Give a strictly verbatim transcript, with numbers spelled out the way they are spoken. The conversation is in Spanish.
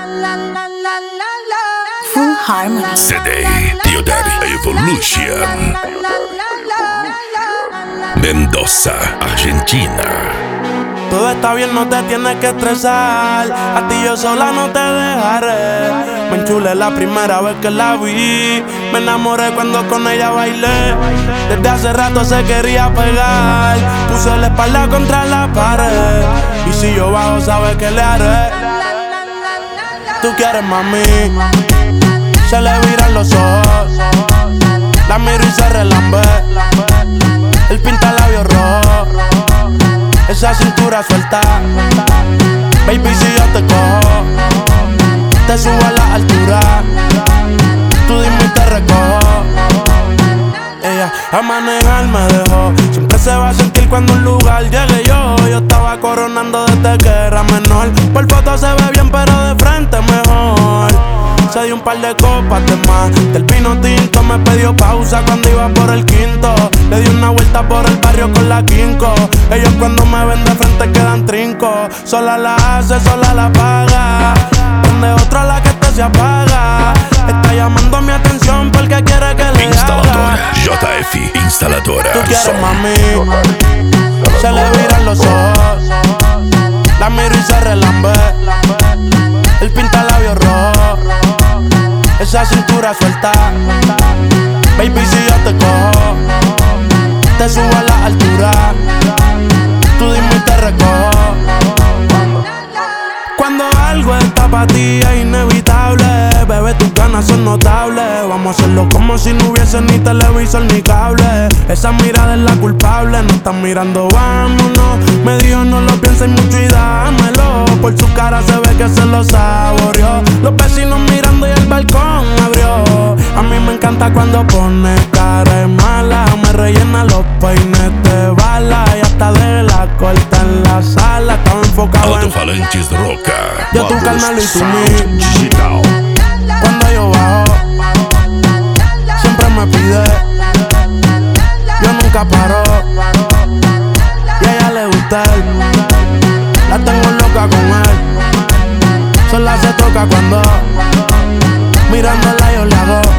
Full Harmony. C D Tio Daddy Evolution. Mendoza, Argentina. Todo está bien, no te tienes que estresar. A ti yo sola no te dejaré. Me enchulé la primera vez que la vi. Me enamoré cuando con ella bailé. Desde hace rato se quería pegar. Puse la espalda contra la pared. Y si yo bajo, sabes que le haré. Tú quieres, mami. Se le viran los ojos. La miro y se relambe. El pinta labios rojo. Esa cintura suelta. Baby, si yo te cojo, te subo a la altura. Tú dime y te recojo. Ella a manejar me dejó. Siempre se va a sentir cuando un lugar llegue yo. Yo estaba coronando desde que era menor. Por foto se ve bien, pero de frente mejor. Se dio un par de copas de más. Del vino tinto me pidió pausa cuando iba por el quinto. Le di una vuelta por el barrio con la quinco. Ellos cuando me ven de frente quedan trinco. Sola la hace, sola la paga. Prende otra la que este se apaga. Está llamando mi atención porque quiere que le Instaladora haga. J F, instaladora. Tú quieres, Son. mami. Se le viran los ojos. La miro y se relambe. El pinta labios rojo. Esa cintura suelta. Baby, si yo te cojo, te subo a la altura. Tú dime y te recojo. Cuando algo está pa' ti es inevitable. Bebé, tus ganas son notables. Vamos a hacerlo como si no hubiese ni televisor ni cable. Esa mirada es la culpable. No están mirando, vámonos. Me dijo no lo pienses mucho y dámelo. Por su cara se ve que se lo saboreó. Los vecinos mirando y el balcón abrió. A mí me encanta cuando pone cara de mala. Me rellena los peines de bala. Y hasta de la corta en la sala. Estaba enfocado en Alto-falantes Roca. yo tu carnal y tú mí. Digital. Cuando yo bajo, siempre me pide. Yo nunca paro. Y a ella le gusta él. La tengo loca con él. Sola se toca cuando mirándola yo le hago.